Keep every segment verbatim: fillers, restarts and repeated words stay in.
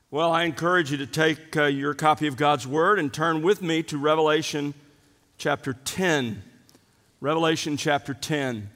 Well, I encourage you to take uh, your copy of God's Word and turn with me to Revelation chapter ten. Revelation chapter ten.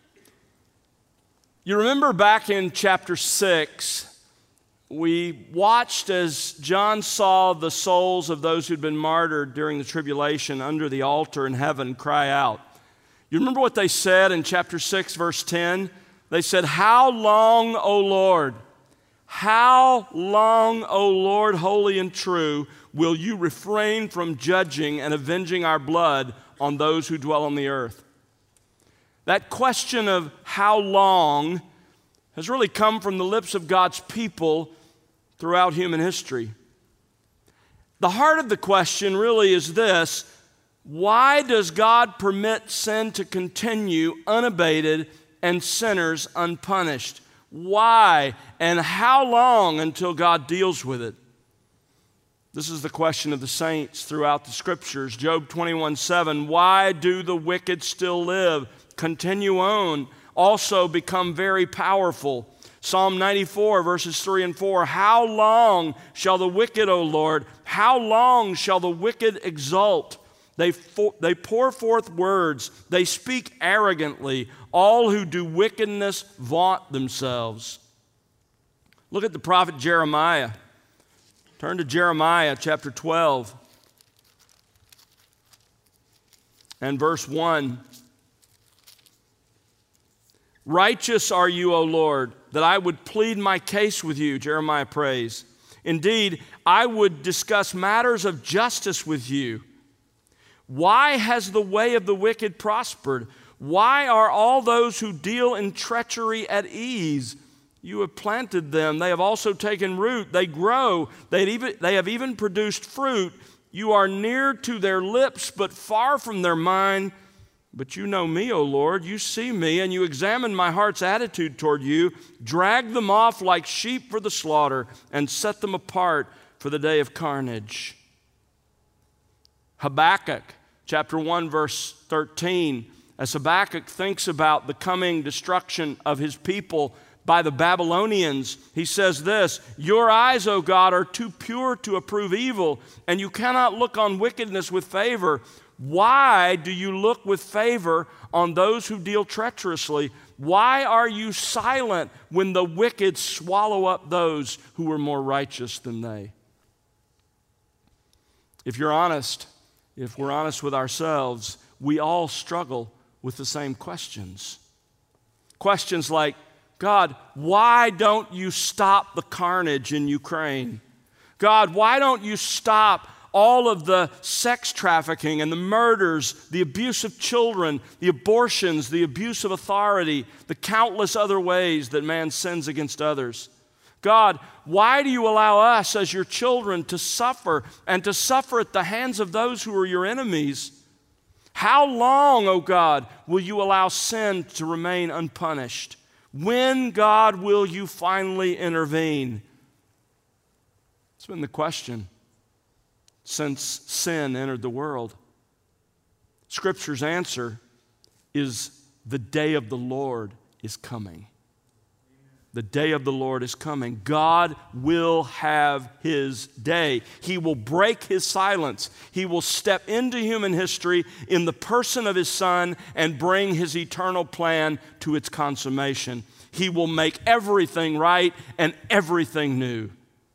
You remember back in chapter six, we watched as John saw the souls of those who'd been martyred during the tribulation under the altar in heaven cry out. You remember what they said in chapter six, verse ten? They said, "How long, O Lord? How long, O Lord, holy and true, will you refrain from judging and avenging our blood on those who dwell on the earth?" That question of how long has really come from the lips of God's people throughout human history. The heart of the question really is this: why does God permit sin to continue unabated and sinners unpunished? Why and how long until God deals with it? This is the question of the saints throughout the Scriptures. Job twenty-one seven, "Why do the wicked still live, continue on, also become very powerful?" Psalm ninety-four, verses three and four, "How long shall the wicked, O Lord, how long shall the wicked exult? They, for, they pour forth words, they speak arrogantly. All who do wickedness vaunt themselves." Look at the prophet Jeremiah. Turn to Jeremiah chapter twelve and verse one. "Righteous are you, O Lord, that I would plead my case with you," Jeremiah prays. "Indeed, I would discuss matters of justice with you. Why has the way of the wicked prospered? Why are all those who deal in treachery at ease? You have planted them. They have also taken root. They grow. They even, they have even produced fruit. You are near to their lips, but far from their mind. But you know me, O Lord. You see me, and you examine my heart's attitude toward you. Drag them off like sheep for the slaughter, and set them apart for the day of carnage." Habakkuk chapter one, verse thirteen, as Habakkuk thinks about the coming destruction of his people by the Babylonians, he says this: "Your eyes, O God, are too pure to approve evil, and you cannot look on wickedness with favor. Why do you look with favor on those who deal treacherously? Why are you silent when the wicked swallow up those who are more righteous than they?" If you're honest, if we're honest with ourselves, we all struggle with the same questions. Questions like, "God, why don't you stop the carnage in Ukraine? God, why don't you stop all of the sex trafficking and the murders, the abuse of children, the abortions, the abuse of authority, the countless other ways that man sins against others? God, why do you allow us as your children to suffer and to suffer at the hands of those who are your enemies? How long, O God, will you allow sin to remain unpunished? When, God, will you finally intervene?" It's been the question since sin entered the world. Scripture's answer is the day of the Lord is coming. The day of the Lord is coming. God will have his day. He will break his silence. He will step into human history in the person of his Son and bring his eternal plan to its consummation. He will make everything right and everything new.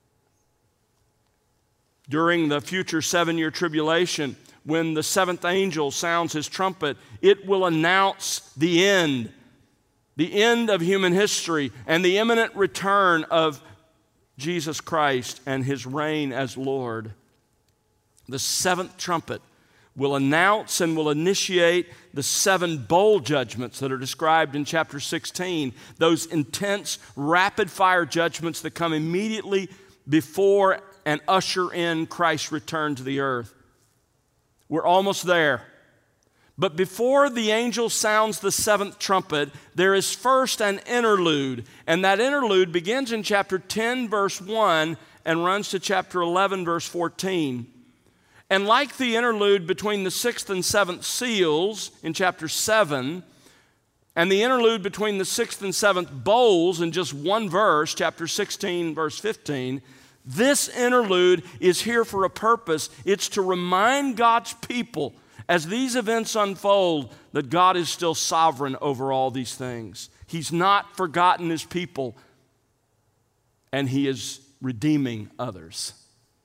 During the future seven-year tribulation, when the seventh angel sounds his trumpet, it will announce the end. The end of human history and the imminent return of Jesus Christ and his reign as Lord. The seventh trumpet will announce and will initiate the seven bowl judgments that are described in chapter sixteen, those intense, rapid-fire judgments that come immediately before and usher in Christ's return to the earth. We're almost there. But before the angel sounds the seventh trumpet, there is first an interlude. And that interlude begins in chapter ten, verse one, and runs to chapter eleven, verse fourteen. And like the interlude between the sixth and seventh seals in chapter seven, and the interlude between the sixth and seventh bowls in just one verse, chapter sixteen, verse fifteen, This interlude is here for a purpose. It's to remind God's people, as these events unfold, that God is still sovereign over all these things. He's not forgotten his people, and he is redeeming others.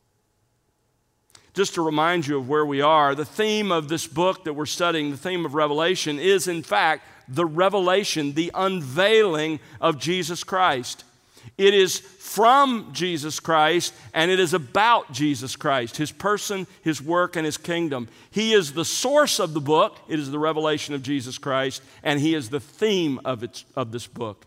Just to remind you of where we are, the theme of this book that we're studying, the theme of Revelation, is in fact the revelation, the unveiling of Jesus Christ. It is from Jesus Christ, and it is about Jesus Christ, his person, his work, and his kingdom. He is the source of the book. It is the revelation of Jesus Christ, and he is the theme of, its, of this book.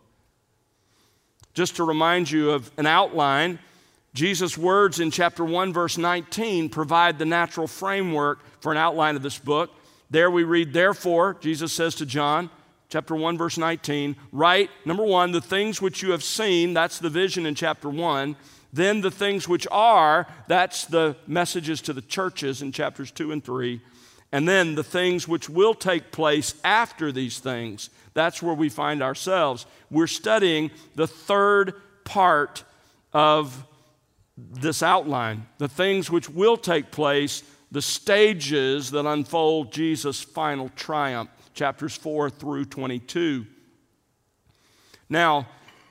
Just to remind you of an outline, Jesus' words in chapter one, verse nineteen, provide the natural framework for an outline of this book. There we read, therefore, Jesus says to John, chapter one, verse nineteen, write, number one, the things which you have seen, that's the vision in chapter one. Then the things which are, that's the messages to the churches in chapters two and three. And then the things which will take place after these things, that's where we find ourselves. We're studying the third part of this outline, the things which will take place, the stages that unfold Jesus' final triumph, chapters four through twenty-two. Now,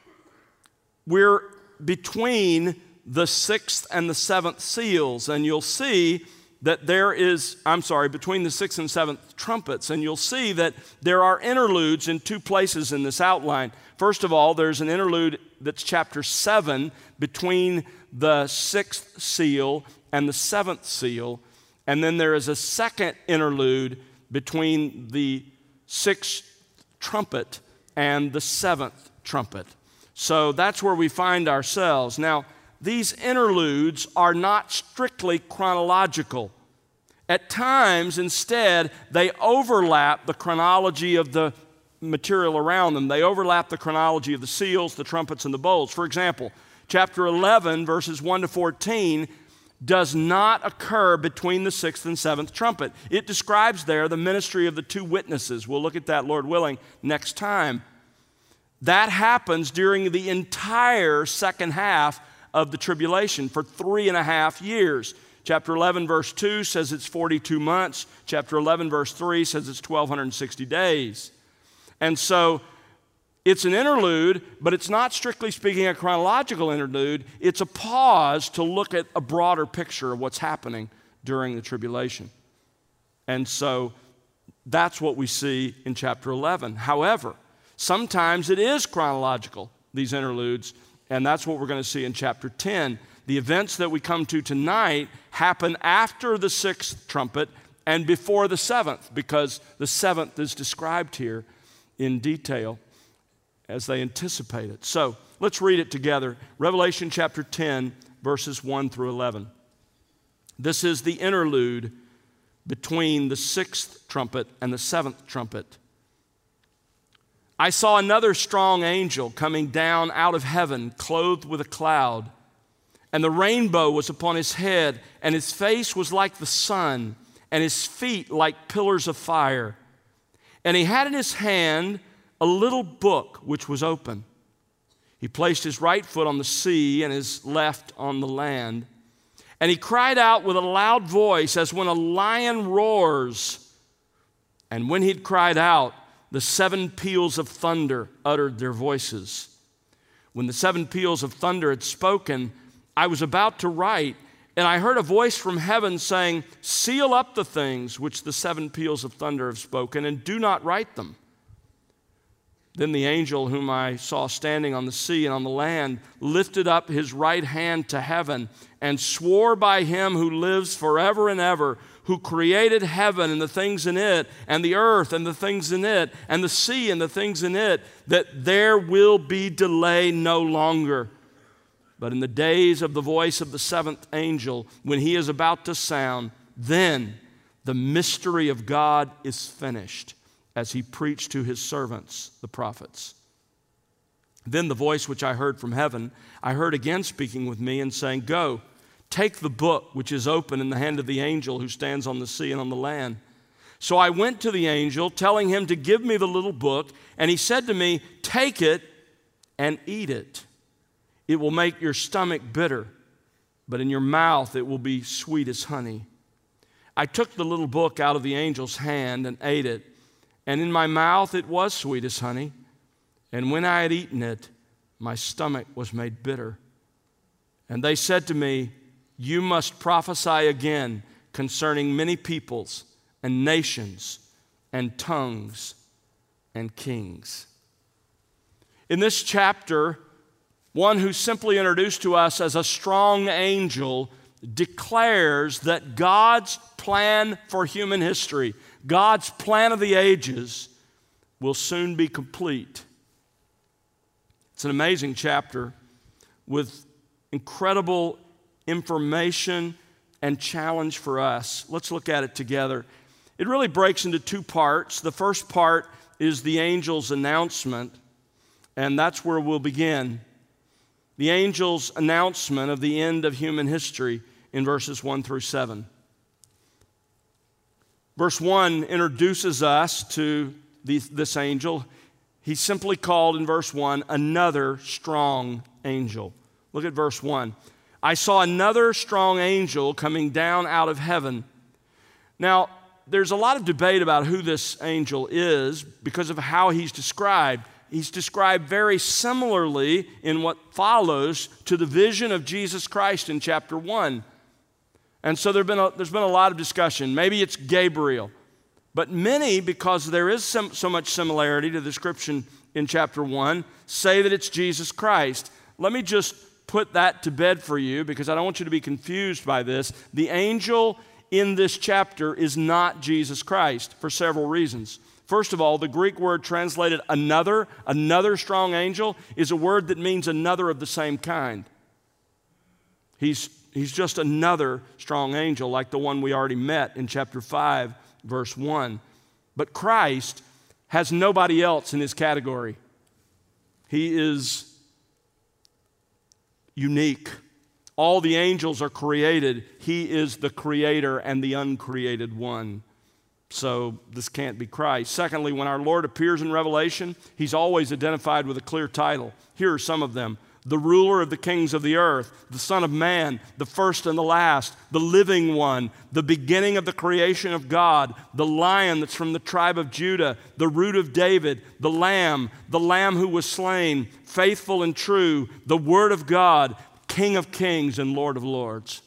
we're between the sixth and the seventh seals, and you'll see that there is, I'm sorry, between the sixth and seventh trumpets, and you'll see that there are interludes in two places in this outline. First of all, there's an interlude that's chapter seven between the sixth seal and the seventh seal, and then there is a second interlude between the sixth trumpet and the seventh trumpet. So that's where we find ourselves. Now, these interludes are not strictly chronological. At times, instead, they overlap the chronology of the material around them. They overlap the chronology of the seals, the trumpets, and the bowls. For example, chapter eleven, verses one to fourteen, does not occur between the sixth and seventh trumpet. It describes there the ministry of the two witnesses. We'll look at that, Lord willing, next time. That happens during the entire second half of the tribulation for three and a half years. Chapter eleven, verse two says it's forty-two months. Chapter eleven, verse three says it's twelve sixty days. And so it's an interlude, but it's not strictly speaking a chronological interlude. It's a pause to look at a broader picture of what's happening during the tribulation. And so that's what we see in chapter eleven. However, sometimes it is chronological, these interludes, and that's what we're going to see in chapter ten. The events that we come to tonight happen after the sixth trumpet and before the seventh, because the seventh is described here in detail as they anticipate it. So let's read it together. Revelation chapter ten, verses one through eleven. This is the interlude between the sixth trumpet and the seventh trumpet. I saw another strong angel coming down out of heaven, clothed with a cloud, and the rainbow was upon his head, and his face was like the sun, and his feet like pillars of fire. And he had in his hand a little book which was open. He placed his right foot on the sea and his left on the land. And he cried out with a loud voice as when a lion roars. And when he'd cried out, the seven peals of thunder uttered their voices. When the seven peals of thunder had spoken, I was about to write, and I heard a voice from heaven saying, seal up the things which the seven peals of thunder have spoken, and do not write them. Then the angel whom I saw standing on the sea and on the land lifted up his right hand to heaven and swore by him who lives forever and ever, who created heaven and the things in it, and the earth and the things in it, and the sea and the things in it, that there will be delay no longer. But in the days of the voice of the seventh angel, when he is about to sound, then the mystery of God is finished, as he preached to his servants, the prophets. Then the voice which I heard from heaven, I heard again speaking with me and saying, go, take the book which is open in the hand of the angel who stands on the sea and on the land. So I went to the angel, telling him to give me the little book, and he said to me, take it and eat it. It will make your stomach bitter, but in your mouth it will be sweet as honey. I took the little book out of the angel's hand and ate it, and in my mouth it was sweet as honey. And when I had eaten it, my stomach was made bitter. And they said to me, you must prophesy again concerning many peoples and nations and tongues and kings. In this chapter, one who's simply introduced to us as a strong angel declares that God's plan for human history, God's plan of the ages, will soon be complete. It's an amazing chapter with incredible information and challenge for us. Let's look at it together. It really breaks into two parts. The first part is the angel's announcement, and that's where we'll begin. The angel's announcement of the end of human history in verses one through seven. Verse one introduces us to the, this angel. He's simply called in verse one, another strong angel. Look at verse one. I saw another strong angel coming down out of heaven. Now, there's a lot of debate about who this angel is because of how he's described. He's described very similarly in what follows to the vision of Jesus Christ in chapter one. And so there's been a, there's been a lot of discussion. Maybe it's Gabriel. But many, because there is some, so much similarity to the description in chapter one, say that it's Jesus Christ. Let me just put that to bed for you because I don't want you to be confused by this. The angel in this chapter is not Jesus Christ for several reasons. First of all, the Greek word translated another, another strong angel, is a word that means another of the same kind. He's, he's just another strong angel like the one we already met in chapter five, verse one. But Christ has nobody else in his category. He is unique. All the angels are created. He is the creator and the uncreated one. So this can't be Christ. Secondly, when our Lord appears in Revelation, he's always identified with a clear title. Here are some of them. The ruler of the kings of the earth, the Son of Man, the first and the last, the living one, the beginning of the creation of God, the Lion that's from the tribe of Judah, the root of David, the Lamb, the Lamb who was slain, faithful and true, the Word of God, King of kings and Lord of lords.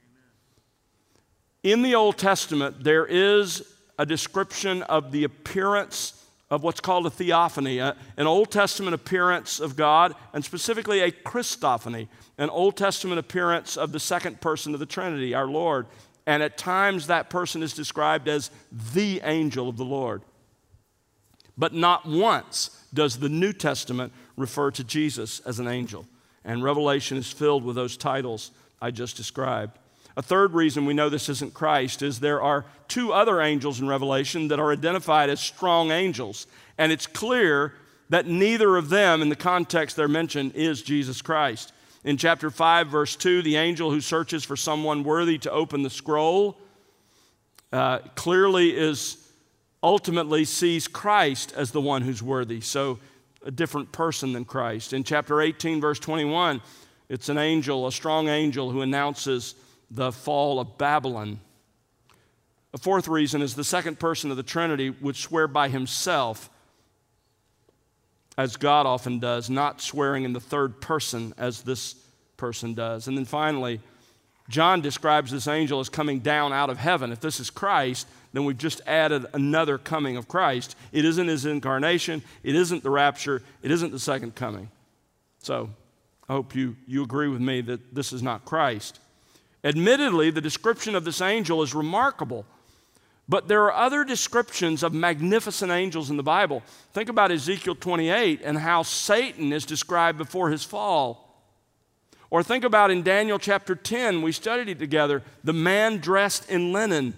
In the Old Testament, there is a description of the appearance of what's called a theophany, a, an Old Testament appearance of God, and specifically a Christophany, an Old Testament appearance of the second person of the Trinity, our Lord. And at times that person is described as the angel of the Lord. But not once does the New Testament refer to Jesus as an angel. And Revelation is filled with those titles I just described. A third reason we know this isn't Christ is there are two other angels in Revelation that are identified as strong angels, and it's clear that neither of them, in the context they're mentioned, is Jesus Christ. In chapter five, verse two, the angel who searches for someone worthy to open the scroll uh, clearly is ultimately sees Christ as the one who's worthy, so a different person than Christ. In chapter eighteen, verse twenty-one, it's an angel, a strong angel, who announces the fall of Babylon. A fourth reason is the second person of the Trinity would swear by himself, as God often does, not swearing in the third person as this person does. And then finally, John describes this angel as coming down out of heaven. If this is Christ, then we've just added another coming of Christ. It isn't his incarnation, it isn't the rapture, it isn't the second coming. So I hope you, you agree with me that this is not Christ. Admittedly, the description of this angel is remarkable, but there are other descriptions of magnificent angels in the Bible. Think about Ezekiel twenty-eight and how Satan is described before his fall. Or think about in Daniel chapter ten, we studied it together, the man dressed in linen.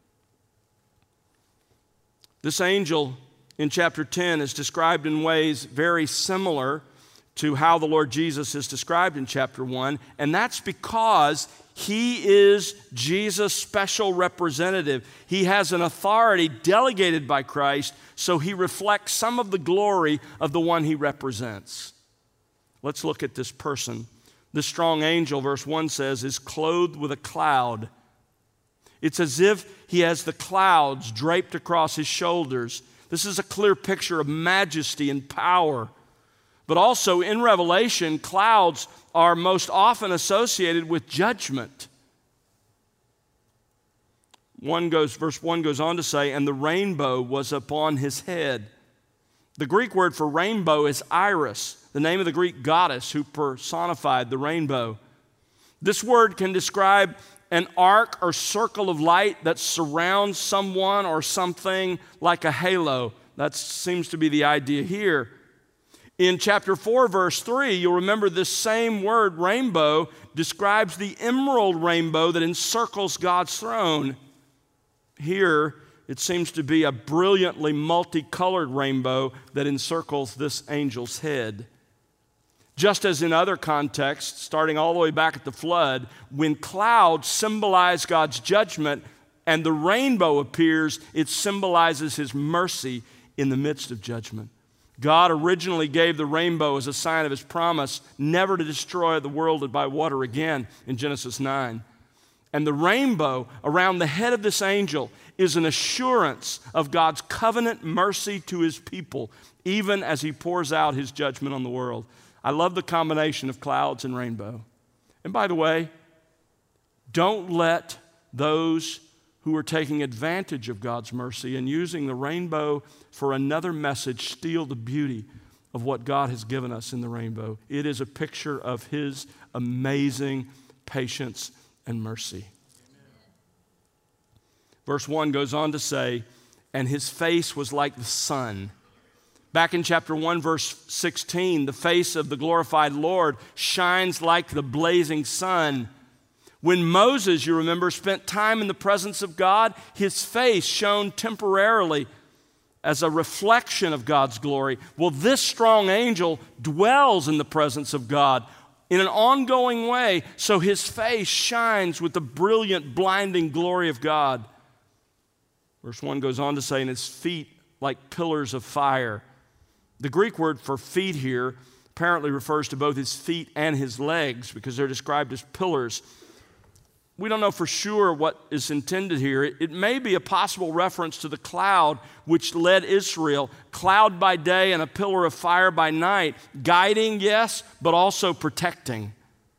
This angel in chapter ten is described in ways very similar to how the Lord Jesus is described in chapter one, and that's because he is Jesus' special representative. He has an authority delegated by Christ, so he reflects some of the glory of the one he represents. Let's look at this person. This strong angel, verse one says, is clothed with a cloud. It's as if he has the clouds draped across his shoulders. This is a clear picture of majesty and power. But also in Revelation, clouds are most often associated with judgment. One goes, verse one goes on to say, and the rainbow was upon his head. The Greek word for rainbow is Iris, the name of the Greek goddess who personified the rainbow. This word can describe an arc or circle of light that surrounds someone or something like a halo. That seems to be the idea here. In chapter four, verse three, you'll remember this same word, rainbow, describes the emerald rainbow that encircles God's throne. Here, it seems to be a brilliantly multicolored rainbow that encircles this angel's head. Just as in other contexts, starting all the way back at the flood, when clouds symbolize God's judgment and the rainbow appears, it symbolizes his mercy in the midst of judgment. God originally gave the rainbow as a sign of his promise never to destroy the world by water again in Genesis nine. And the rainbow around the head of this angel is an assurance of God's covenant mercy to his people, even as he pours out his judgment on the world. I love the combination of clouds and rainbow. And by the way, don't let those who are taking advantage of God's mercy and using the rainbow for another message steal the beauty of what God has given us in the rainbow. It is a picture of his amazing patience and mercy. Amen. Verse one goes on to say, and his face was like the sun. Back in chapter one, verse sixteen, the face of the glorified Lord shines like the blazing sun. When Moses, you remember, spent time in the presence of God, his face shone temporarily as a reflection of God's glory. Well, this strong angel dwells in the presence of God in an ongoing way, so his face shines with the brilliant, blinding glory of God. Verse one goes on to say, and his feet like pillars of fire. The Greek word for feet here apparently refers to both his feet and his legs because they're described as pillars. We don't know for sure what is intended here. It, it may be a possible reference to the cloud which led Israel, cloud by day and a pillar of fire by night, guiding, yes, but also protecting.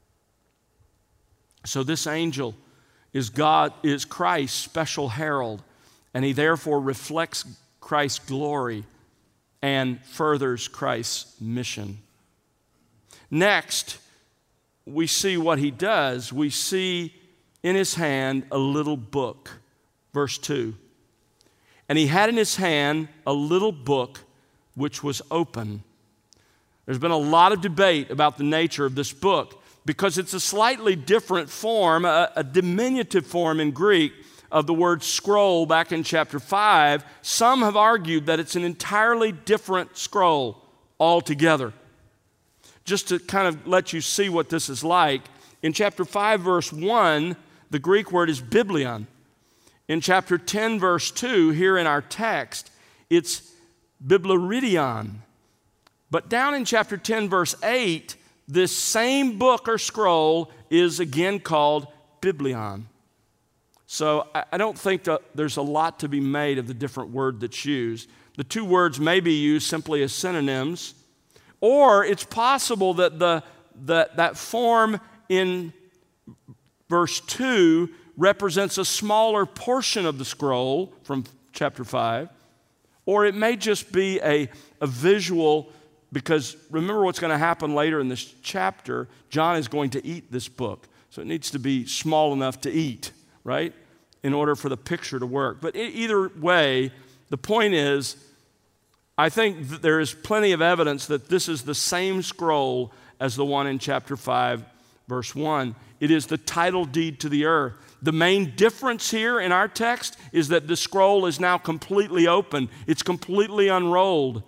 So this angel is God, is Christ's special herald, and he therefore reflects Christ's glory and furthers Christ's mission. Next, we see what he does. We see in his hand a little book. Verse two. And he had in his hand a little book which was open. There's been a lot of debate about the nature of this book because it's a slightly different form, a, a diminutive form in Greek of the word scroll back in chapter five. Some have argued that it's an entirely different scroll altogether. Just to kind of let you see what this is like, in chapter five, verse one, the Greek word is biblion. In chapter ten, verse two, here in our text, it's biblaridion. But down in chapter ten, verse eight, this same book or scroll is again called biblion. So I don't think that there's a lot to be made of the different word that's used. The two words may be used simply as synonyms, or it's possible that the, the that form in verse two represents a smaller portion of the scroll from chapter five, or it may just be a, a visual, because remember what's going to happen later in this chapter. John is going to eat this book, so it needs to be small enough to eat, right, in order for the picture to work. But either way, the point is, I think that there is plenty of evidence that this is the same scroll as the one in chapter five, verse one. It is the title deed to the earth. The main difference here in our text is that the scroll is now completely open. It's completely unrolled.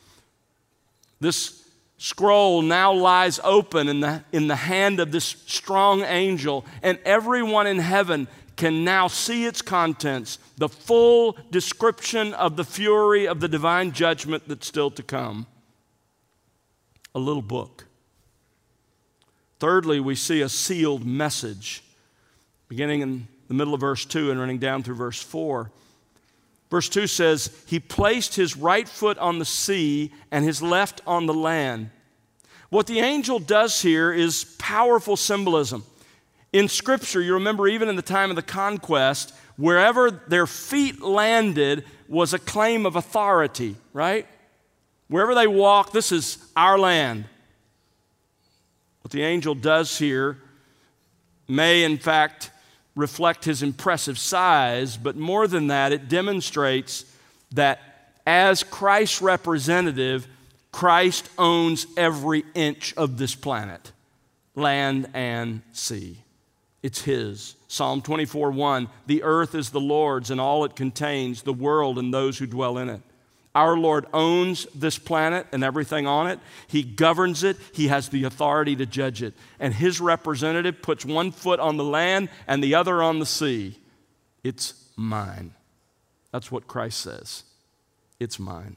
This scroll now lies open in the, in the hand of this strong angel, and everyone in heaven can now see its contents, the full description of the fury of the divine judgment that's still to come. A little book. Thirdly, we see a sealed message, beginning in the middle of verse two and running down through verse four. Verse two says, he placed his right foot on the sea and his left on the land. What the angel does here is powerful symbolism. In Scripture, you remember even in the time of the conquest, wherever their feet landed was a claim of authority, right? Wherever they walk, this is our land. What the angel does here may, in fact, reflect his impressive size, but more than that, it demonstrates that as Christ's representative, Christ owns every inch of this planet, land and sea. It's his. Psalm twenty-four one, the earth is the Lord's and all it contains, the world and those who dwell in it. Our Lord owns this planet and everything on it. He governs it. He has the authority to judge it. And his representative puts one foot on the land and the other on the sea. It's mine. That's what Christ says. It's mine.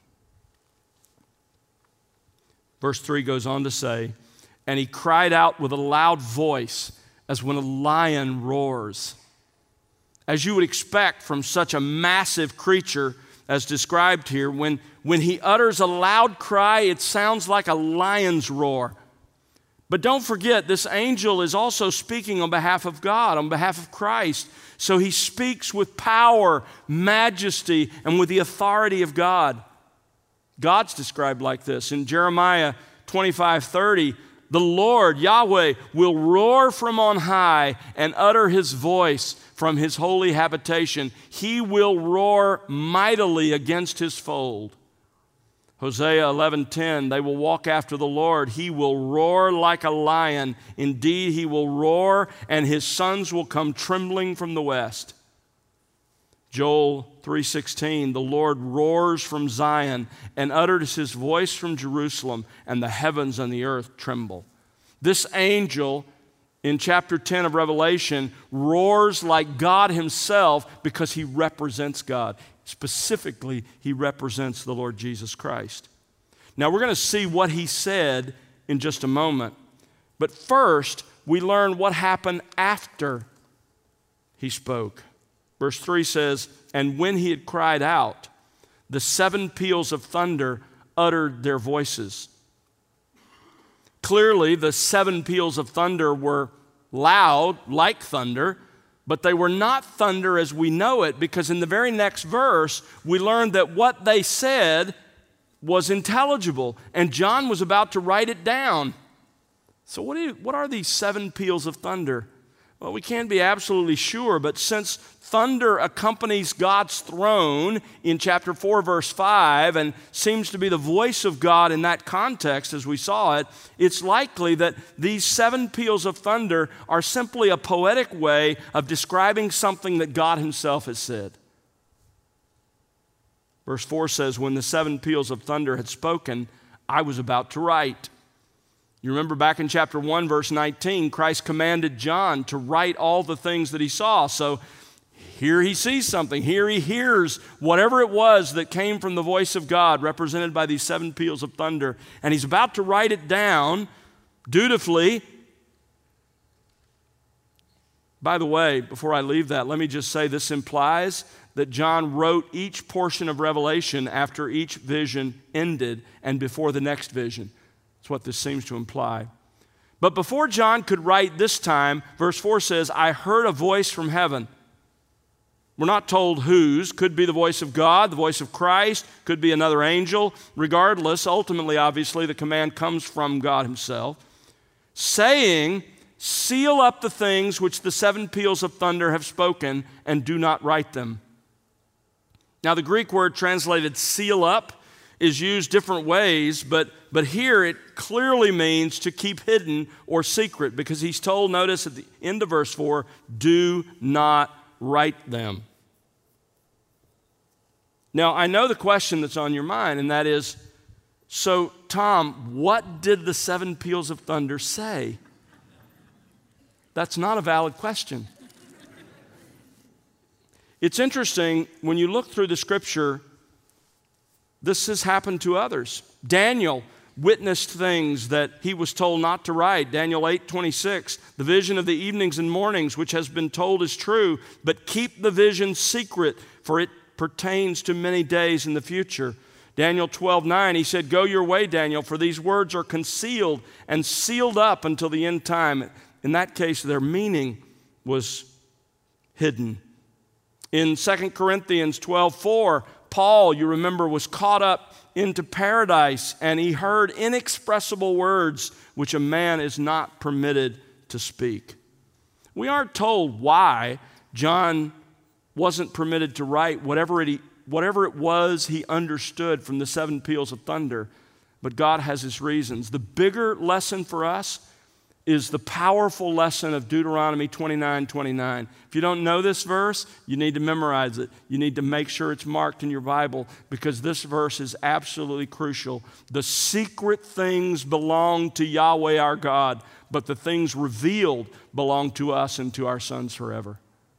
Verse three goes on to say, and he cried out with a loud voice as when a lion roars. As you would expect from such a massive creature as described here, when, when he utters a loud cry, it sounds like a lion's roar. But don't forget, this angel is also speaking on behalf of God, on behalf of Christ. So he speaks with power, majesty, and with the authority of God. God's described like this. In Jeremiah twenty-five thirty, the Lord, Yahweh, will roar from on high and utter his voice from his holy habitation. He will roar mightily against his fold. Hosea eleven ten, they will walk after the Lord. He will roar like a lion. Indeed, he will roar, and his sons will come trembling from the west. Joel three sixteen, the Lord roars from Zion and utters his voice from Jerusalem, and the heavens and the earth tremble. This angel in chapter ten of Revelation roars like God himself because he represents God. Specifically, he represents the Lord Jesus Christ. Now, we're going to see what he said in just a moment. But first, we learn what happened after he spoke. Verse three says, and when he had cried out, the seven peals of thunder uttered their voices. Clearly, the seven peals of thunder were loud, like thunder, but they were not thunder as we know it, because in the very next verse, we learned that what they said was intelligible, and John was about to write it down. So what, do you, what are these seven peals of thunder? Well, we can't be absolutely sure, but since thunder accompanies God's throne in chapter four, verse five, and seems to be the voice of God in that context as we saw it, it's likely that these seven peals of thunder are simply a poetic way of describing something that God himself has said. Verse four says, when the seven peals of thunder had spoken, I was about to write. You remember back in chapter one, verse nineteen, Christ commanded John to write all the things that he saw. So here he sees something. Here he hears whatever it was that came from the voice of God, represented by these seven peals of thunder. And he's about to write it down dutifully. By the way, before I leave that, let me just say this implies that John wrote each portion of Revelation after each vision ended and before the next vision. That's what this seems to imply. But before John could write this time, verse four says, I heard a voice from heaven. We're not told whose. Could be the voice of God, the voice of Christ, could be another angel. Regardless, ultimately, obviously, the command comes from God himself, saying, seal up the things which the seven peals of thunder have spoken, and do not write them. Now, the Greek word translated seal up is used different ways, but, but here it clearly means to keep hidden or secret, because he's told, notice at the end of verse four, do not write them. Now, I know the question that's on your mind, and that is, so Tom, what did the seven peals of thunder say? That's not a valid question. It's interesting, when you look through the scripture, this has happened to others. Daniel witnessed things that he was told not to write. Daniel eight twenty-six, the vision of the evenings and mornings which has been told is true, but keep the vision secret, for it pertains to many days in the future. Daniel twelve nine, he said, go your way, Daniel, for these words are concealed and sealed up until the end time. In that case, their meaning was hidden. In Second Corinthians twelve four, Paul, you remember, was caught up into paradise, and he heard inexpressible words which a man is not permitted to speak. We aren't told why John wasn't permitted to write whatever it, whatever it was he understood from the seven peals of thunder, but God has his reasons. The bigger lesson for us is the powerful lesson of Deuteronomy twenty-nine twenty-nine. If you don't know this verse, you need to memorize it. You need to make sure it's marked in your Bible, because this verse is absolutely crucial. The secret things belong to Yahweh our God, but the things revealed belong to us and to our sons forever.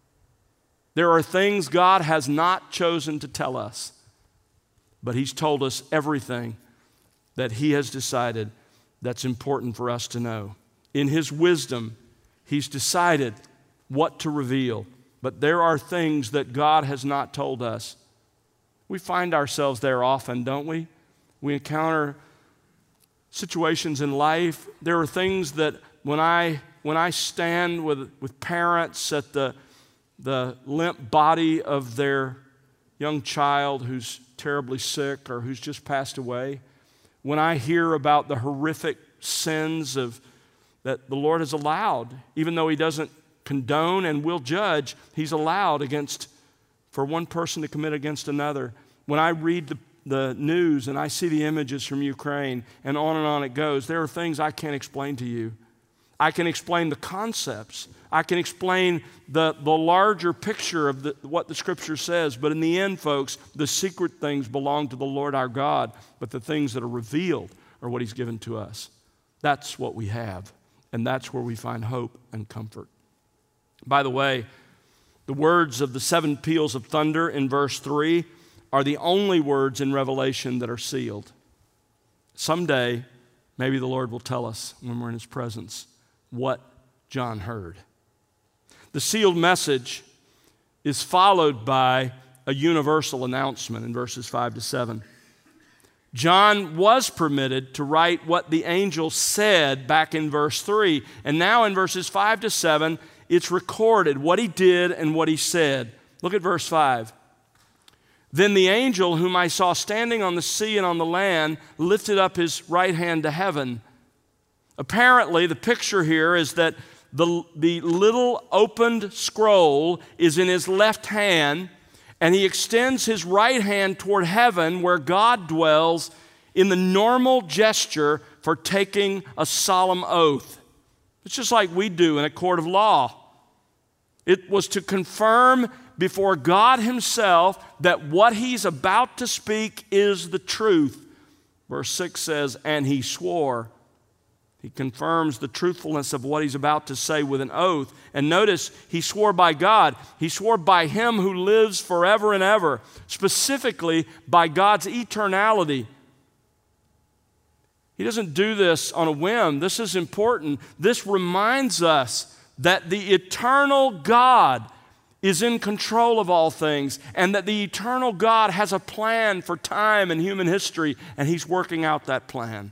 There are things God has not chosen to tell us, but he's told us everything that he has decided that's important for us to know. In his wisdom, he's decided what to reveal. But there are things that God has not told us. We find ourselves there often, don't we? We encounter situations in life. There are things that when I when I stand with, with parents at the, the limp body of their young child who's terribly sick or who's just passed away, when I hear about the horrific sins of that the Lord has allowed, even though he doesn't condone and will judge, he's allowed against, for one person to commit against another. When I read the, the news and I see the images from Ukraine and on and on it goes, there are things I can't explain to you. I can explain the concepts. I can explain the, the larger picture of the, what the Scripture says. But in the end, folks, the secret things belong to the Lord our God, but the things that are revealed are what he's given to us. That's what we have. And that's where we find hope and comfort. By the way, the words of the seven peals of thunder in verse three are the only words in Revelation that are sealed. Someday, maybe the Lord will tell us when we're in his presence what John heard. The sealed message is followed by a universal announcement in verses five to seven. John was permitted to write what the angel said back in verse three. And now in verses five to seven, it's recorded what he did and what he said. Look at verse five. Then the angel whom I saw standing on the sea and on the land lifted up his right hand to heaven. Apparently, the picture here is that the, the little opened scroll is in his left hand, and he extends his right hand toward heaven where God dwells in the normal gesture for taking a solemn oath. It's just like we do in a court of law. It was to confirm before God himself that what he's about to speak is the truth. Verse six says, and he swore. He confirms the truthfulness of what he's about to say with an oath. And notice, he swore by God. He swore by him who lives forever and ever, specifically by God's eternality. He doesn't do this on a whim. This is important. This reminds us that the eternal God is in control of all things, and that the eternal God has a plan for time and human history, and he's working out that plan.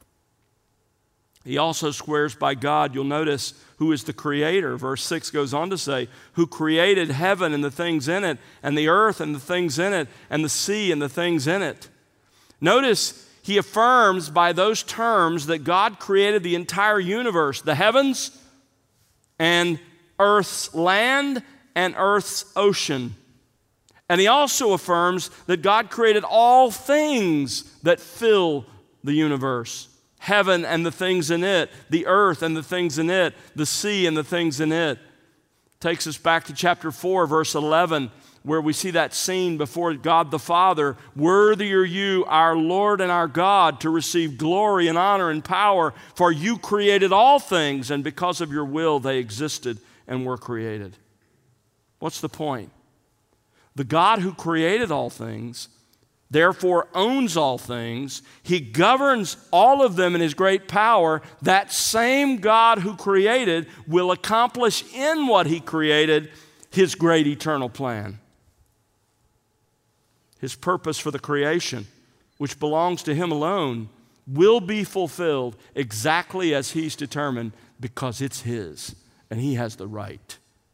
He also swears by God, you'll notice, who is the creator. Verse six goes on to say, who created heaven and the things in it, and the earth and the things in it, and the sea and the things in it. Notice he affirms by those terms that God created the entire universe, the heavens and earth's land and earth's ocean. And he also affirms that God created all things that fill the universe. Heaven and the things in it, the earth and the things in it, the sea and the things in it. Takes us back to chapter four, verse eleven, where we see that scene before God the Father. Worthy are you, our Lord and our God, to receive glory and honor and power, for you created all things, and because of your will they existed and were created. What's the point? The God who created all things therefore owns all things. He governs all of them in his great power. That same God who created will accomplish in what he created his great eternal plan. His purpose for the creation, which belongs to him alone, will be fulfilled exactly as he's determined, because it's his and he has the right.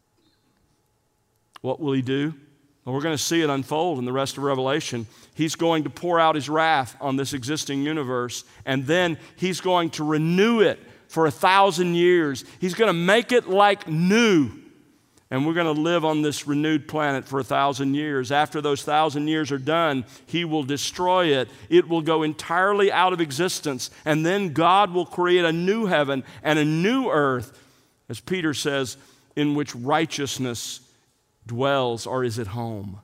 What will he do? Well, we're going to see it unfold in the rest of Revelation. He's going to pour out his wrath on this existing universe, and then he's going to renew it for a thousand years. He's going to make it like new, and we're going to live on this renewed planet for a thousand years. After those thousand years are done, he will destroy it. It will go entirely out of existence, and then God will create a new heaven and a new earth, as Peter says, in which righteousness dwells or is at home.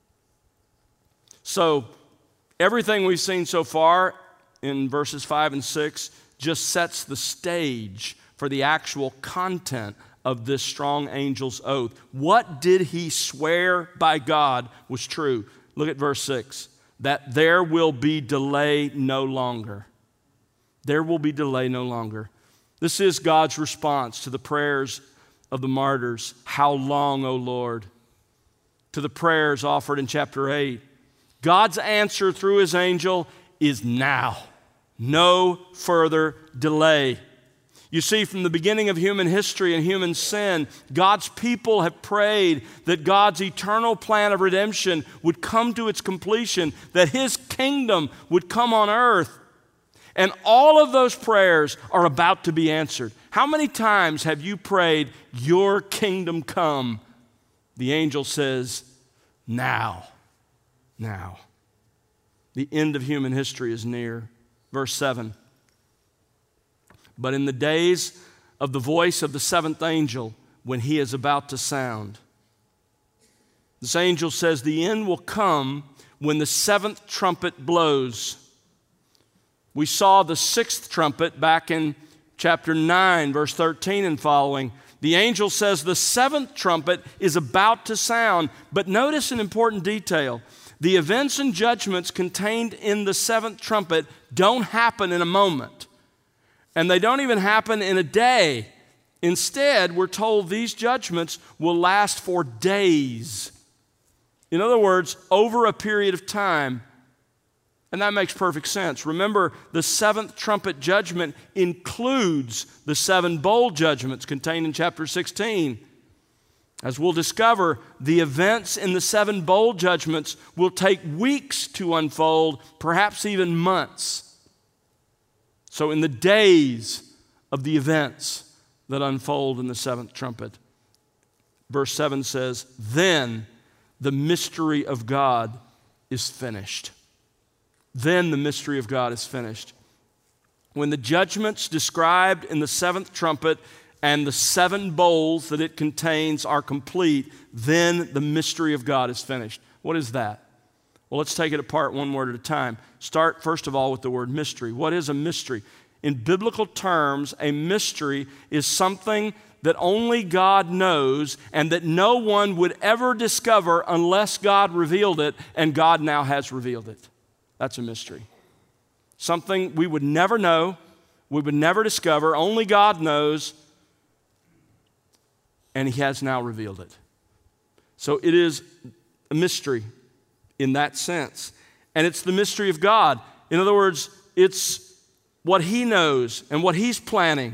So everything we've seen so far in verses five and six just sets the stage for the actual content of this strong angel's oath. What did he swear by God was true? Look at verse six. That there will be delay no longer. There will be delay no longer. This is God's response to the prayers of the martyrs. How long, O Lord? To the prayers offered in chapter eight. God's answer through his angel is now. No further delay. You see, from the beginning of human history and human sin, God's people have prayed that God's eternal plan of redemption would come to its completion, that his kingdom would come on earth. And all of those prayers are about to be answered. How many times have you prayed, your kingdom come? The angel says, now, now. The end of human history is near. Verse seven. But in the days of the voice of the seventh angel, when he is about to sound. This angel says the end will come when the seventh trumpet blows. We saw the sixth trumpet back in chapter nine, verse thirteen and following. The angel says the seventh trumpet is about to sound. But notice an important detail. The events and judgments contained in the seventh trumpet don't happen in a moment. And they don't even happen in a day. Instead, we're told these judgments will last for days. In other words, over a period of time. And that makes perfect sense. Remember, the seventh trumpet judgment includes the seven bowl judgments contained in chapter sixteen. As we'll discover, the events in the seven bowl judgments will take weeks to unfold, perhaps even months. So in the days of the events that unfold in the seventh trumpet, verse seven says, then the mystery of God is finished. Then the mystery of God is finished. When the judgments described in the seventh trumpet and the seven bowls that it contains are complete, then the mystery of God is finished. What is that? Well, let's take it apart one word at a time. Start, first of all, with the word mystery. What is a mystery? In biblical terms, a mystery is something that only God knows and that no one would ever discover unless God revealed it, and God now has revealed it. That's a mystery. Something we would never know, we would never discover, only God knows, and he has now revealed it. So it is a mystery in that sense. And it's the mystery of God. In other words, it's what he knows and what he's planning.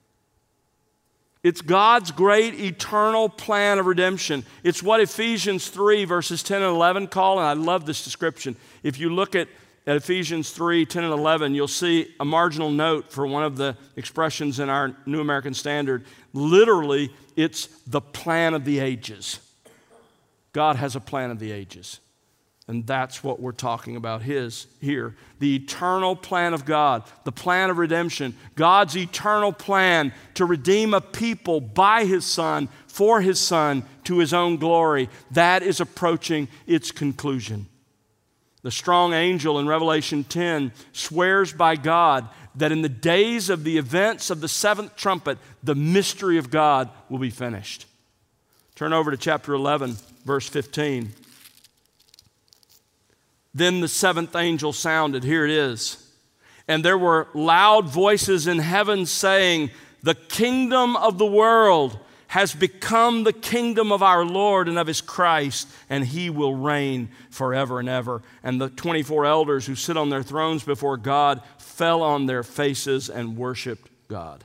It's God's great eternal plan of redemption. It's what Ephesians three verses ten and eleven call, and I love this description. If you look at, at Ephesians three, ten and eleven, you'll see a marginal note for one of the expressions in our New American Standard. Literally, it's the plan of the ages. God has a plan of the ages. And that's what we're talking about his here. The eternal plan of God, the plan of redemption, God's eternal plan to redeem a people by his Son, for his Son, to his own glory. That is approaching its conclusion. The strong angel in Revelation ten swears by God that in the days of the events of the seventh trumpet, the mystery of God will be finished. Turn over to chapter eleven, verse fifteen. Then the seventh angel sounded. Here it is. And there were loud voices in heaven saying, "The kingdom of the world has become the kingdom of our Lord and of his Christ, and he will reign forever and ever." And the twenty-four elders who sit on their thrones before God fell on their faces and worshiped God.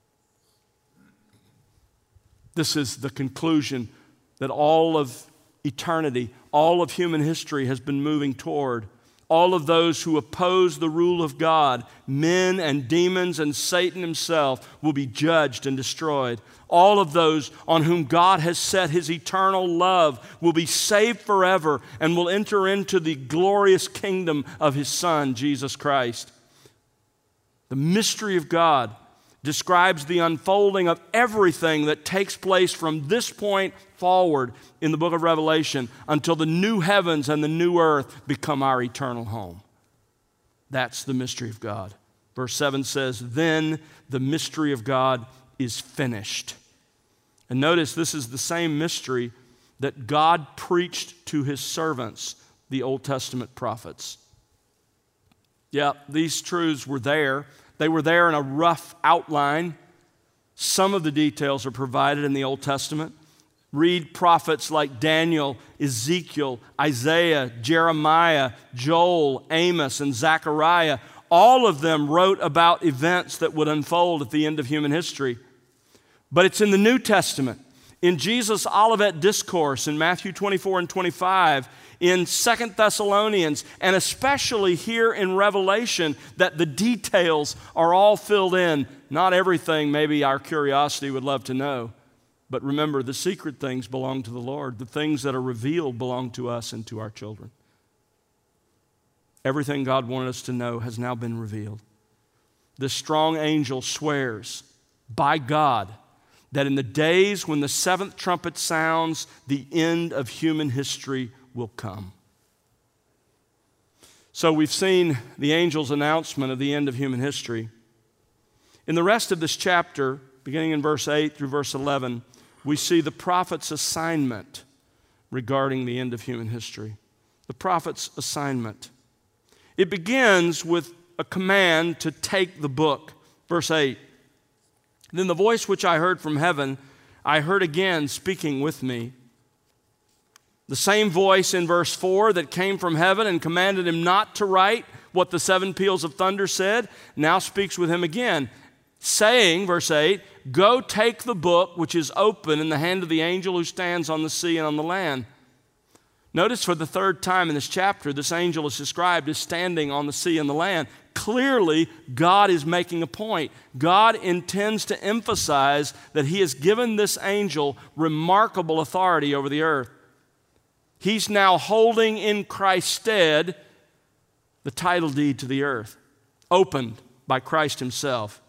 This is the conclusion that all of eternity, all of human history has been moving toward. All of those who oppose the rule of God, men and demons and Satan himself, will be judged and destroyed. All of those on whom God has set his eternal love will be saved forever and will enter into the glorious kingdom of his Son, Jesus Christ. The mystery of God describes the unfolding of everything that takes place from this point forward in the book of Revelation until the new heavens and the new earth become our eternal home. That's the mystery of God. Verse seven says, "Then the mystery of God is finished." And notice this is the same mystery that God preached to his servants, the Old Testament prophets. Yeah, these truths were there. They were there in a rough outline. Some of the details are provided in the Old Testament. Read prophets like Daniel, Ezekiel, Isaiah, Jeremiah, Joel, Amos, and Zechariah. All of them wrote about events that would unfold at the end of human history. But it's in the New Testament, in Jesus' Olivet Discourse in Matthew twenty-four and twenty-five, in Second Thessalonians, and especially here in Revelation, that the details are all filled in. Not everything maybe our curiosity would love to know. But remember, the secret things belong to the Lord. The things that are revealed belong to us and to our children. Everything God wanted us to know has now been revealed. This strong angel swears by God that in the days when the seventh trumpet sounds, the end of human history will come. So we've seen the angel's announcement of the end of human history. In the rest of this chapter, beginning in verse eight through verse eleven, we see the prophet's assignment regarding the end of human history. The prophet's assignment. It begins with a command to take the book. Verse eight. Then the voice which I heard from heaven, I heard again speaking with me. The same voice in verse four that came from heaven and commanded him not to write what the seven peals of thunder said, now speaks with him again, saying, verse eight, "Go take the book which is open in the hand of the angel who stands on the sea and on the land." Notice for the third time in this chapter, this angel is described as standing on the sea and the land. Clearly, God is making a point. God intends to emphasize that he has given this angel remarkable authority over the earth. He's now holding in Christ's stead the title deed to the earth, opened by Christ himself.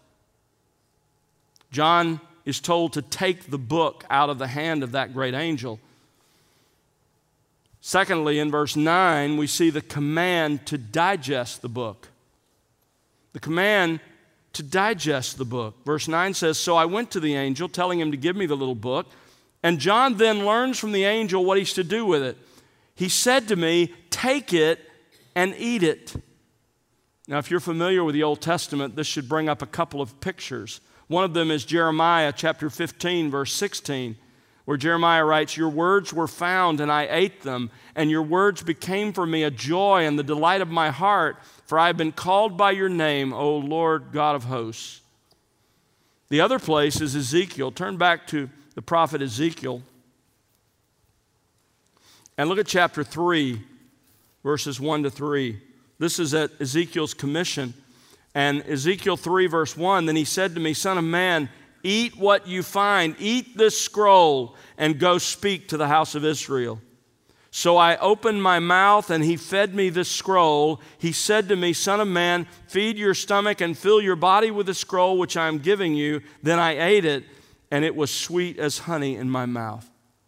John is told to take the book out of the hand of that great angel. Secondly, in verse nine, we see the command to digest the book. The command to digest the book. Verse nine says, "So I went to the angel, telling him to give me the little book. And John then learns from the angel what he's to do with it. He said to me, 'Take it and eat it.'" Now, if you're familiar with the Old Testament, this should bring up a couple of pictures. One of them is Jeremiah chapter fifteen, verse sixteen, where Jeremiah writes, "Your words were found, and I ate them, and your words became for me a joy and the delight of my heart, for I have been called by your name, O Lord God of hosts." The other place is Ezekiel. Turn back to the prophet Ezekiel and look at chapter three, verses one to three. This is at Ezekiel's commission. And Ezekiel three, verse one, "Then he said to me, 'Son of man, eat what you find, eat this scroll, and go speak to the house of Israel.' So I opened my mouth, and he fed me this scroll. He said to me, 'Son of man, feed your stomach and fill your body with the scroll which I am giving you.' Then I ate it, and it was sweet as honey in my mouth."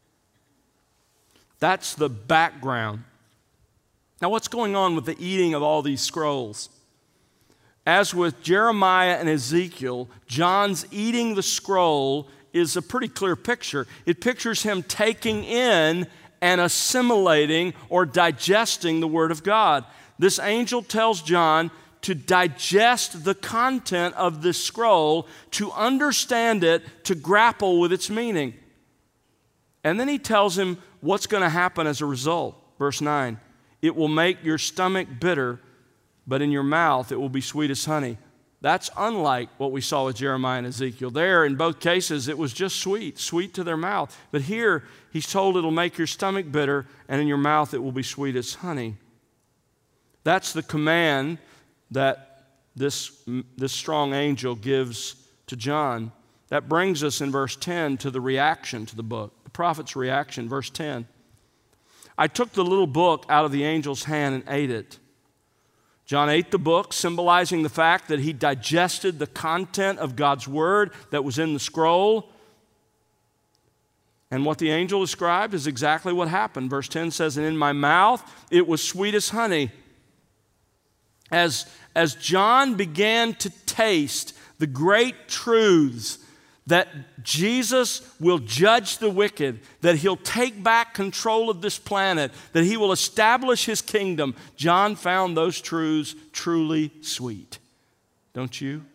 That's the background. Now, what's going on with the eating of all these scrolls? As with Jeremiah and Ezekiel, John's eating the scroll is a pretty clear picture. It pictures him taking in and assimilating or digesting the Word of God. This angel tells John to digest the content of this scroll, to understand it, to grapple with its meaning. And then he tells him what's going to happen as a result. Verse nine, it will make your stomach bitter, but in your mouth it will be sweet as honey. That's unlike what we saw with Jeremiah and Ezekiel. There, in both cases, it was just sweet, sweet to their mouth. But here, he's told it'll make your stomach bitter, and in your mouth it will be sweet as honey. That's the command that this, this strong angel gives to John. That brings us in verse ten to the reaction to the book, the prophet's reaction. Verse ten, I took the little book out of the angel's hand and ate it. John ate the book, symbolizing the fact that he digested the content of God's word that was in the scroll. And what the angel described is exactly what happened. Verse ten says, and in my mouth it was sweet as honey. As, as John began to taste the great truths that Jesus will judge the wicked, that he'll take back control of this planet, that he will establish his kingdom, John found those truths truly sweet. Don't you?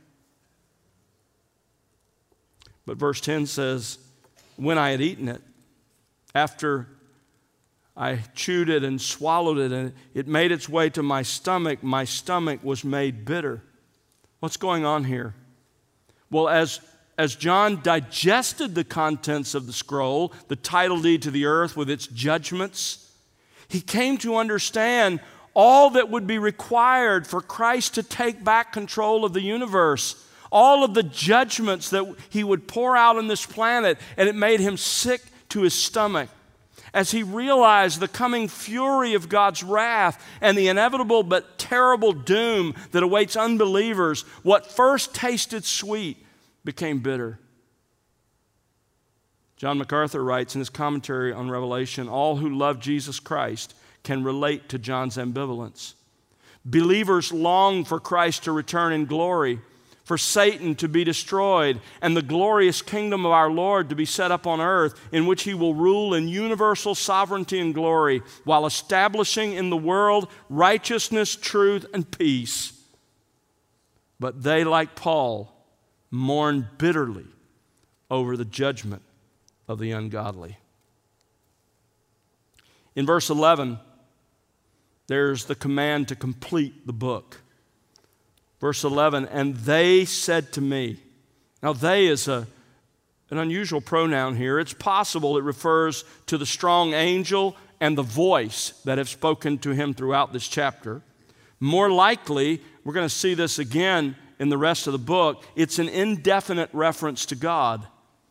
But verse ten says, when I had eaten it, after I chewed it and swallowed it, and it made its way to my stomach, my stomach was made bitter. What's going on here? Well, as As John digested the contents of the scroll, the title deed to the earth with its judgments, he came to understand all that would be required for Christ to take back control of the universe, all of the judgments that he would pour out on this planet, and it made him sick to his stomach. As he realized the coming fury of God's wrath and the inevitable but terrible doom that awaits unbelievers, what first tasted sweet became bitter. John MacArthur writes in his commentary on Revelation, all who love Jesus Christ can relate to John's ambivalence. Believers long for Christ to return in glory, for Satan to be destroyed, and the glorious kingdom of our Lord to be set up on earth, in which he will rule in universal sovereignty and glory, while establishing in the world righteousness, truth, and peace. But they, like Paul, mourn bitterly over the judgment of the ungodly. In verse eleven, there's the command to complete the book. Verse eleven, and they said to me. Now, they is a, an unusual pronoun here. It's possible it refers to the strong angel and the voice that have spoken to him throughout this chapter. More likely, we're going to see this again in the rest of the book, it's an indefinite reference to God.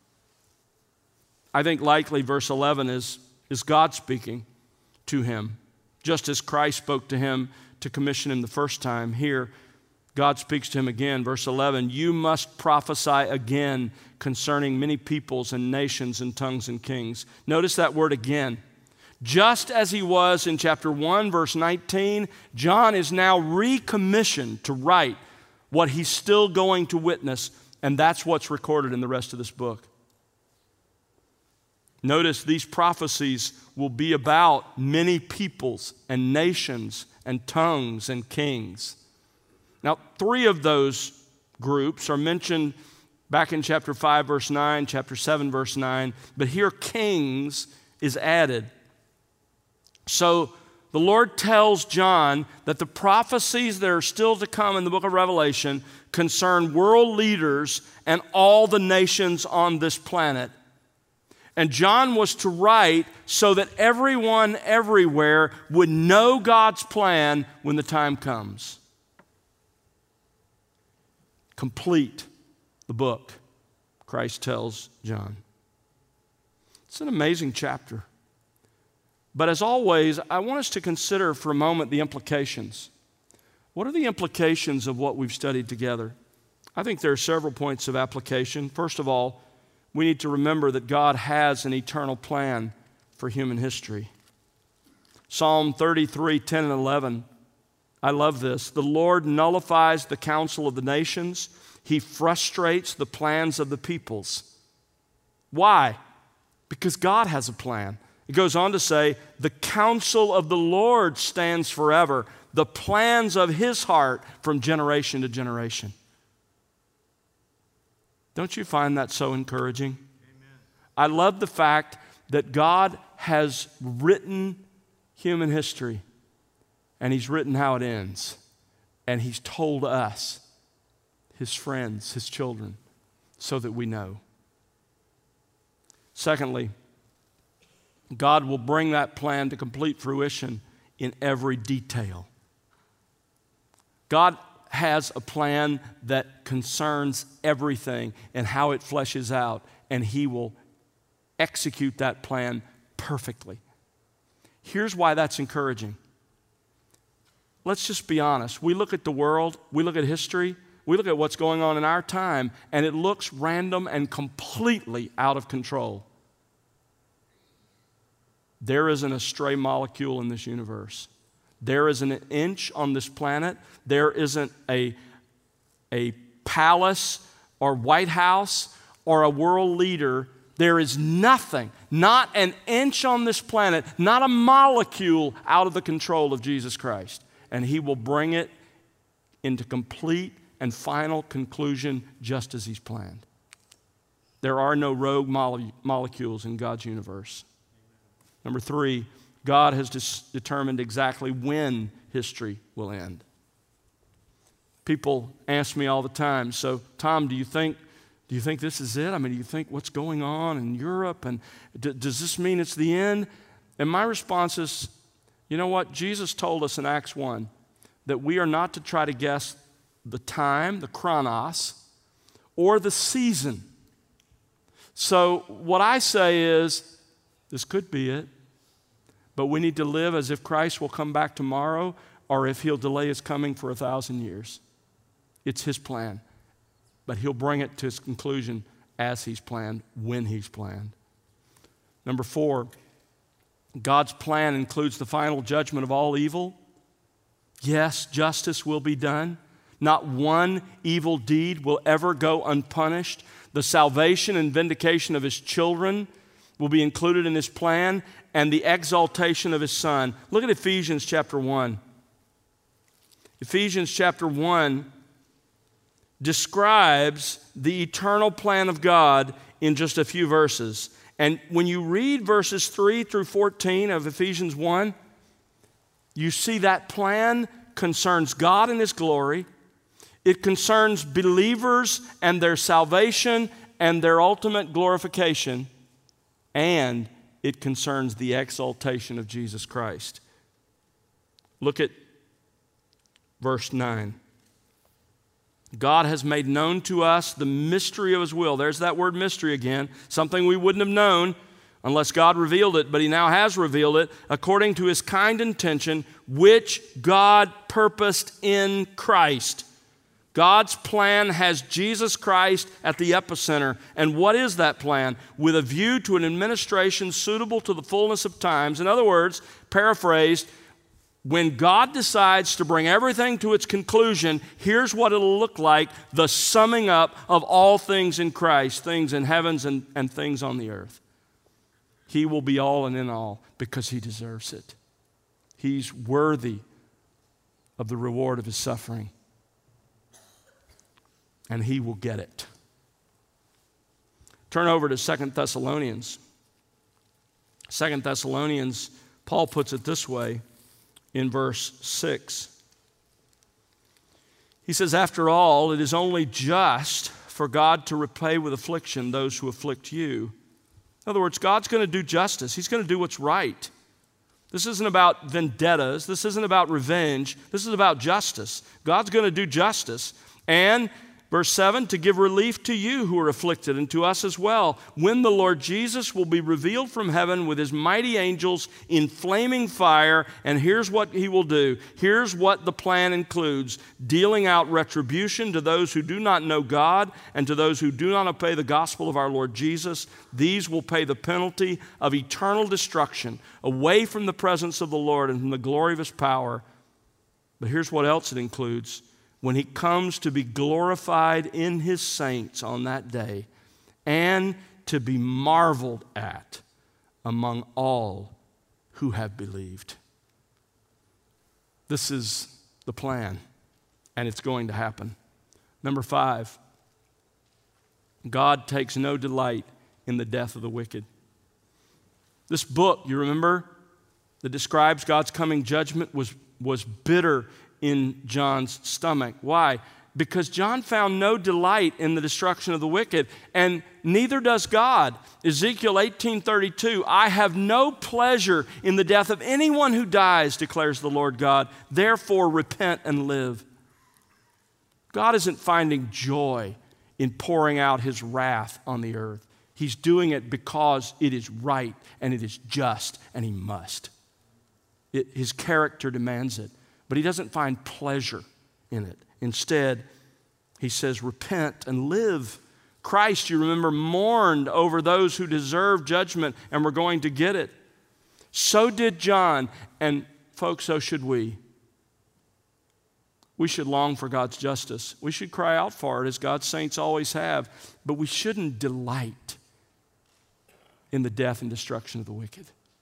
I think likely verse eleven is, is God speaking to him. Just as Christ spoke to him to commission him the first time, here God speaks to him again. Verse eleven, you must prophesy again concerning many peoples and nations and tongues and kings. Notice that word again. Just as he was in chapter one, verse nineteen, John is now recommissioned to write what he's still going to witness, and that's what's recorded in the rest of this book. Notice these prophecies will be about many peoples and nations and tongues and kings. Now, three of those groups are mentioned back in chapter five, verse nine, chapter seven, verse nine, but here kings is added. So the Lord tells John that the prophecies that are still to come in the book of Revelation concern world leaders and all the nations on this planet. And John was to write so that everyone everywhere would know God's plan when the time comes. Complete the book, Christ tells John. It's an amazing chapter. But as always, I want us to consider for a moment the implications. What are the implications of what we've studied together? I think there are several points of application. First of all, we need to remember that God has an eternal plan for human history. Psalm thirty-three, ten and eleven. I love this. The Lord nullifies the counsel of the nations. He frustrates the plans of the peoples. Why? Because God has a plan. It goes on to say, the counsel of the Lord stands forever, the plans of his heart from generation to generation. Don't you find that so encouraging? Amen. I love the fact that God has written human history, and he's written how it ends, and he's told us, his friends, his children, so that we know. Secondly, God will bring that plan to complete fruition in every detail. God has a plan that concerns everything and how it fleshes out, and he will execute that plan perfectly. Here's why that's encouraging. Let's just be honest. We look at the world, we look at history, we look at what's going on in our time, and it looks random and completely out of control. There isn't a stray molecule in this universe. There isn't an inch on this planet. There isn't a, a palace or White House or a world leader. There is nothing, not an inch on this planet, not a molecule out of the control of Jesus Christ. And he will bring it into complete and final conclusion just as he's planned. There are no rogue mole- molecules in God's universe. Number three, God has dis- determined exactly when history will end. People ask me all the time, so Tom, do you think do you think this is it? I mean, do you think what's going on in Europe, and d- does this mean it's the end? And my response is, you know what? Jesus told us in Acts one that we are not to try to guess the time, the chronos, or the season. So what I say is, this could be it, but we need to live as if Christ will come back tomorrow or if he'll delay his coming for a thousand years. It's his plan, but he'll bring it to its conclusion as he's planned, when he's planned. Number four, God's plan includes the final judgment of all evil. Yes, justice will be done. Not one evil deed will ever go unpunished. The salvation and vindication of his children will be included in his plan, and the exaltation of his Son. Look at Ephesians chapter one. Ephesians chapter one describes the eternal plan of God in just a few verses. And when you read verses three through fourteen of Ephesians one, you see that plan concerns God and his glory. It concerns believers and their salvation and their ultimate glorification. And it concerns the exaltation of Jesus Christ. Look at verse nine. God has made known to us the mystery of his will. There's that word mystery again, something we wouldn't have known unless God revealed it, but he now has revealed it according to his kind intention, which God purposed in Christ. God's plan has Jesus Christ at the epicenter. And what is that plan? With a view to an administration suitable to the fullness of times. In other words, paraphrased, when God decides to bring everything to its conclusion, here's what it'll look like, the summing up of all things in Christ, things in heavens and, and things on the earth. He will be all and in all because he deserves it. He's worthy of the reward of his suffering. And he will get it. Turn over to Second Thessalonians. Second Thessalonians, Paul puts it this way in verse six. He says, after all, it is only just for God to repay with affliction those who afflict you. In other words, God's going to do justice. He's going to do what's right. This isn't about vendettas. This isn't about revenge. This is about justice. God's going to do justice. And verse seven, to give relief to you who are afflicted and to us as well, when the Lord Jesus will be revealed from heaven with his mighty angels in flaming fire. And here's what he will do. Here's what the plan includes: dealing out retribution to those who do not know God and to those who do not obey the gospel of our Lord Jesus. These will pay the penalty of eternal destruction away from the presence of the Lord and from the glory of his power. But here's what else it includes: when he comes to be glorified in his saints on that day and to be marveled at among all who have believed. This is the plan, and it's going to happen. Number five, God takes no delight in the death of the wicked. This book, you remember, that describes God's coming judgment was, was bitter in John's stomach. Why? Because John found no delight in the destruction of the wicked, and neither does God. Ezekiel eighteen thirty-two, I have no pleasure in the death of anyone who dies, declares the Lord God. Therefore, repent and live. God isn't finding joy in pouring out his wrath on the earth. He's doing it because it is right and it is just, and he must. It, his character demands it, but he doesn't find pleasure in it. Instead, he says, repent and live. Christ, you remember, mourned over those who deserve judgment and were going to get it. So did John, and folks, so should we. We should long for God's justice. We should cry out for it, as God's saints always have, but we shouldn't delight in the death and destruction of the wicked.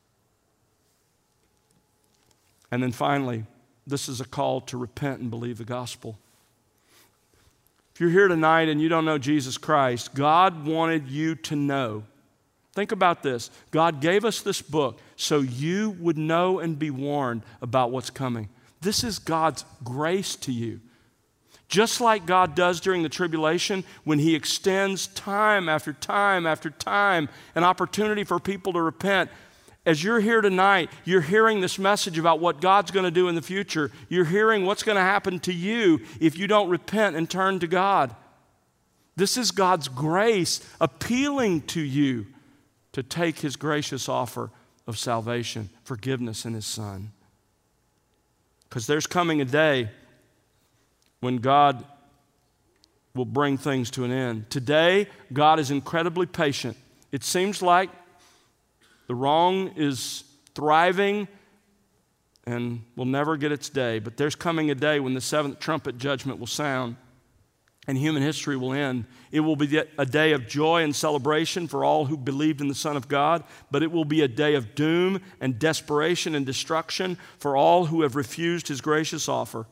And then finally, this is a call to repent and believe the gospel. If you're here tonight and you don't know Jesus Christ, God wanted you to know. Think about this. God gave us this book so you would know and be warned about what's coming. This is God's grace to you. Just like God does during the tribulation, when he extends time after time after time an opportunity for people to repent. As you're here tonight, you're hearing this message about what God's going to do in the future. You're hearing what's going to happen to you if you don't repent and turn to God. This is God's grace appealing to you to take his gracious offer of salvation, forgiveness in his Son. Because there's coming a day when God will bring things to an end. Today, God is incredibly patient. It seems like the wrong is thriving and will never get its day. But there's coming a day when the seventh trumpet judgment will sound and human history will end. It will be a day of joy and celebration for all who believed in the Son of God, but it will be a day of doom and desperation and destruction for all who have refused his gracious offer.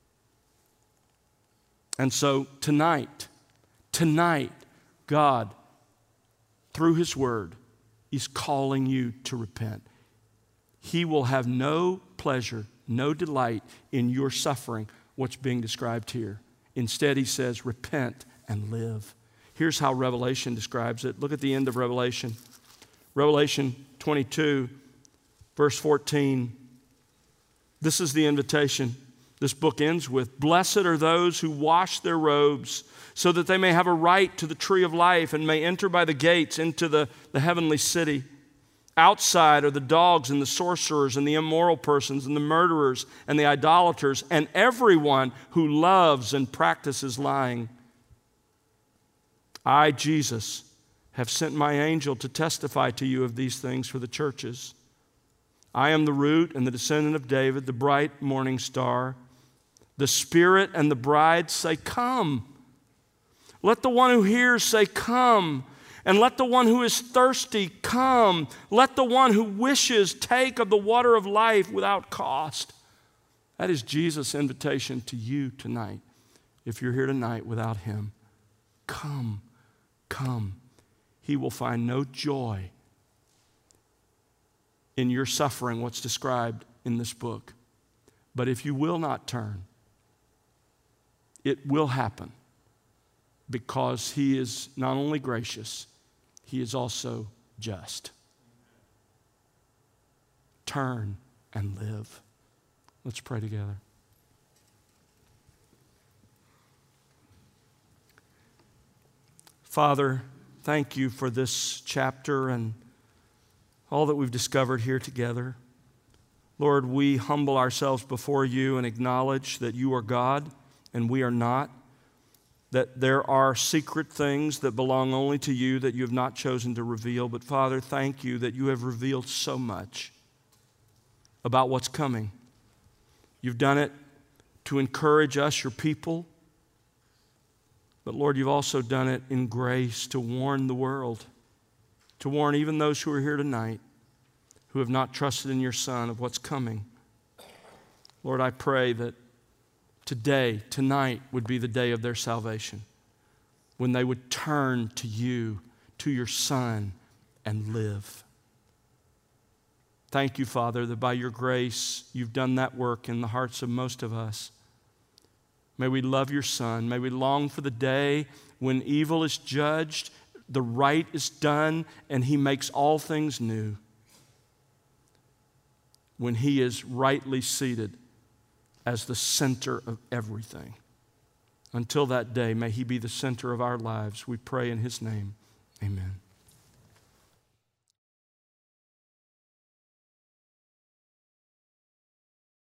And so tonight, tonight, God, through his word, he's calling you to repent. He will have no pleasure, no delight in your suffering, what's being described here. Instead, he says, repent and live. Here's how Revelation describes it. Look at the end of Revelation. Revelation twenty-two, verse fourteen. This is the invitation. This book ends with, blessed are those who wash their robes so that they may have a right to the tree of life and may enter by the gates into the, the heavenly city. Outside are the dogs and the sorcerers and the immoral persons and the murderers and the idolaters and everyone who loves and practices lying. I, Jesus, have sent my angel to testify to you of these things for the churches. I am the root and the descendant of David, the bright morning star. The Spirit and the bride say, come. Let the one who hears say, come. And let the one who is thirsty come. Let the one who wishes take of the water of life without cost. That is Jesus' invitation to you tonight. If you're here tonight without him, come, come. He will find no joy in your suffering, what's described in this book. But if you will not turn, it will happen because he is not only gracious, he is also just. Turn and live. Let's pray together. Father, thank you for this chapter and all that we've discovered here together. Lord, we humble ourselves before you and acknowledge that you are God and we are not, that there are secret things that belong only to you that you have not chosen to reveal. But Father, thank you that you have revealed so much about what's coming. You've done it to encourage us, your people. But Lord, you've also done it in grace to warn the world, to warn even those who are here tonight. who have not trusted in your Son of what's coming. Lord, I pray that today, tonight, would be the day of their salvation, when they would turn to you, to your Son, and live. Thank you, Father, that by your grace, you've done that work in the hearts of most of us. May we love your Son. May we long for the day when evil is judged, the right is done, and he makes all things new. When he is rightly seated as the center of everything. Until that day, may he be the center of our lives. We pray in his name. Amen.